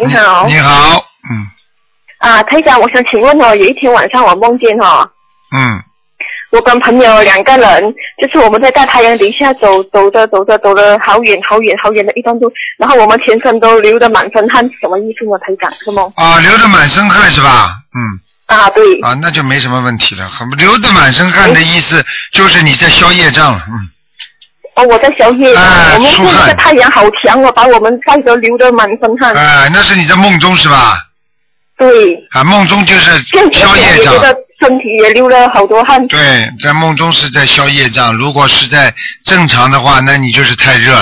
你好。 你好， 台长，我想请问有一天晚上我梦见我跟朋友2个人，就是我们在大太阳底下走了好远的一段路，然后我们全身都流得满身汗，什么意思呢？台长，是梦？ 流得满身汗是吧？ 对。 那就没什么问题了。流得满身汗的意思就是你在消业障了。 我在消业障。我们说这个太阳好强把我们晒得流得满身汗。 那是你在梦中是吧？ 对。 梦中就是消业障。 身体也流了好多汗。 对，在梦中是在消业障，如果是在正常的话，那你就是太热了。